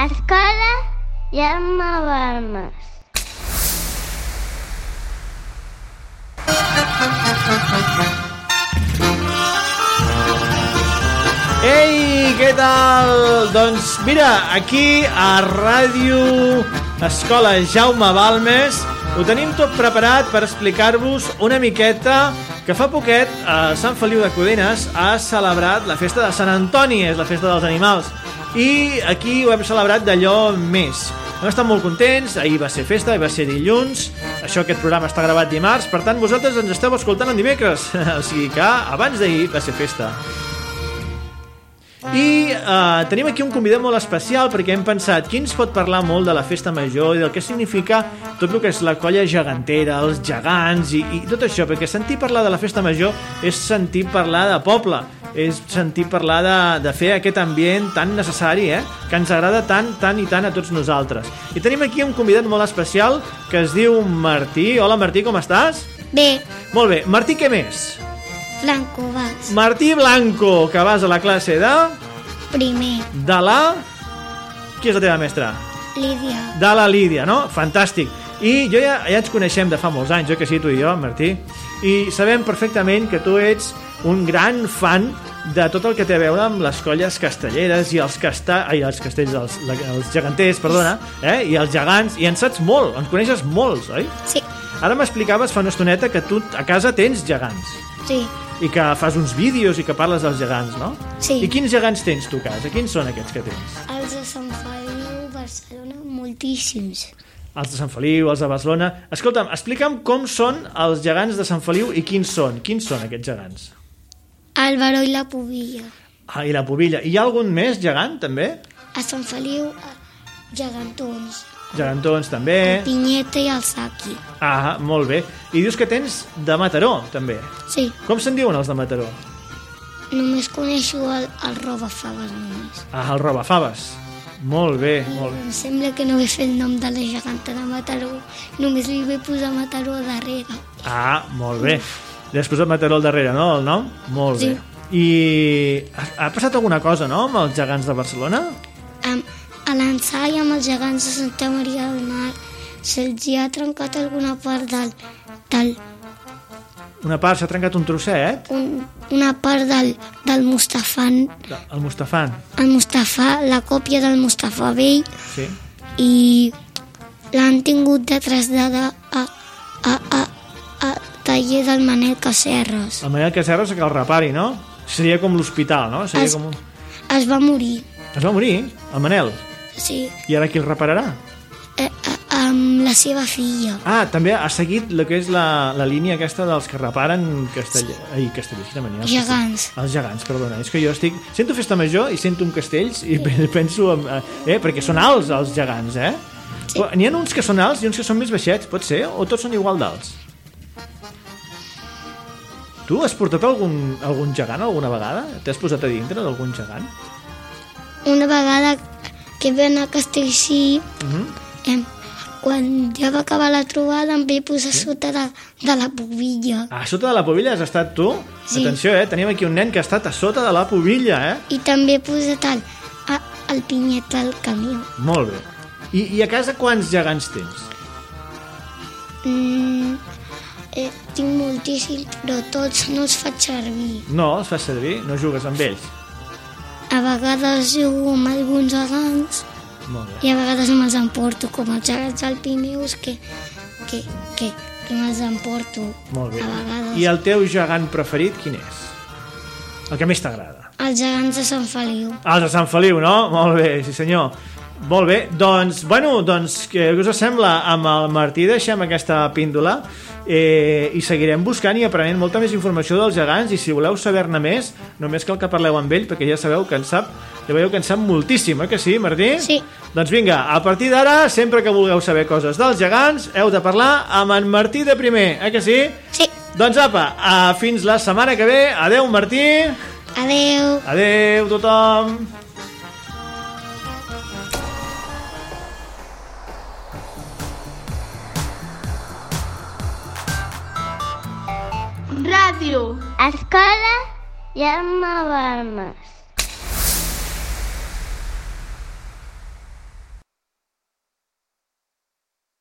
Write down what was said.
Escola Jaume Balmes. Ei, què tal? Doncs mira, aquí a Ràdio Escola Jaume Balmes ho tenim tot preparat per explicar-vos una miqueta que fa poquet a Sant Feliu de Codines ha celebrat la festa de Sant Antoni, és la festa dels animals, i aquí ho hem celebrat d'allò més. Hem estat molt contents, ahir va ser festa, ahir va ser dilluns, aquest programa està gravat dimarts, per tant vosaltres ens esteu escoltant en dimecres, o sigui que abans d'ahir va ser festa. I tenim aquí un convidat molt especial perquè hem pensat qui ens pot parlar molt de la festa major i del que significa tot el que és la colla gegantera, els gegants i tot això, perquè sentir parlar de la festa major és sentir parlar de poble, és sentir parlar de fer aquest ambient tan necessari, que ens agrada tant i tant a tots nosaltres. I tenim aquí un convidat molt especial que es diu Martí. Hola Martí, com estàs? Bé. Molt bé. Martí, què més? Blanco, vas. Martí Blanco, que vas a la classe de... Primer. De la... Qui és la teva mestra? Lídia. De la Lídia, no? Fantàstic. I ja ens coneixem de fa molts anys, que sí, tu i jo, Martí. I sabem perfectament que tu ets un gran fan de tot el que té a veure amb les colles castelleres i els castells, els geganters, perdona, i els gegants, i en saps molt, en coneixes molts, oi? Sí. Ara m'explicaves fa una estoneta que tu a casa tens gegants. Sí. I que fas uns vídeos i que parles dels gegants, no? Sí. I quins gegants tens tu a casa? Quins són aquests que tens? Els de Sant Feliu, Barcelona, moltíssims. Els de Sant Feliu, els de Barcelona... Escolta'm, explica'm com són els gegants de Sant Feliu i quins són. Quins són aquests gegants? El Baró i la Pubilla. Ah, i la Pubilla. I hi ha algun més gegant, també? A Sant Feliu, gegantons. Gegantons, també. El Pinyeta i el Saki. Ah, molt bé. I dius que tens de Mataró, també. Sí. Com se'n diuen els de Mataró? Només coneixo el Robafaves, només. Ah, el Robafaves. Molt bé, molt bé. Em sembla que no he fet el nom de la geganta de Mataró. Només li vaig posar Mataró a darrere. Ah, molt bé. Li has posat Mataró al darrere, no, el nom? Molt bé. I ha passat alguna cosa, no, amb els gegants de Barcelona? A l'ensai amb els gegants de Santa Maria del Mar se'ls ha trencat alguna part del... Una part, s'ha trencat un trosset? Una part del Mustafan. El Mustafan. El Mustafà, la còpia del Mustafà vell. Sí. I l'han tingut de traslladar a taller del Manel Cacerres. El Manel Cacerres que el repari, no? Seria com l'hospital, no? Es va morir. Es va morir, el Manel? Sí. I ara qui el repararà? Amb la seva filla. Ah, també ha seguit el que és la línia aquesta dels que reparen castellers. Gegants. Els gegants, perdona. És que jo sento festa major i sento un castells i penso... perquè són alts, els gegants, Sí. N'hi ha uns que són alts i uns que són més baixets, pot ser? O tots són igual d'alts? Tu has portat algun gegant alguna vegada? T'has posat a dintre d'algun gegant? Una vegada que vam anar a Castellcí, quan ja va acabar la trobada em vaig posar sota de la pubilla. Ah, sota de la pubilla has estat tu? Sí. Atenció, tenim aquí un nen que ha estat a sota de la pubilla, I també he posat el Pinyet al camió. Molt bé. I a casa quants gegants tens? Tinc moltíssims, però tots no els faig servir. No, els fas servir? No jugues amb ells? A vegades jugo amb alguns gegants i a vegades me'ls emporto, com els gegants alpineus que me'ls emporto. Molt bé. A vegades. I el teu gegant preferit quin és? El que més t'agrada? Els gegants de Sant Feliu. Els de Sant Feliu, no? Molt bé, sí senyor. Molt bé, doncs, què us sembla? Amb el Martí deixem aquesta píndola i seguirem buscant i aprenent molta més informació dels gegants, i si voleu saber-ne més, només cal que parleu amb ell, perquè ja sabeu que en sap moltíssim, que sí, Martí? Sí. Doncs vinga, a partir d'ara, sempre que vulgueu saber coses dels gegants, heu de parlar amb en Martí de primer, que sí? Sí. Doncs apa, fins la setmana que ve. Adeu, Martí. Adeu. Adeu, tothom. Ràdio Escola Jaume Balmes.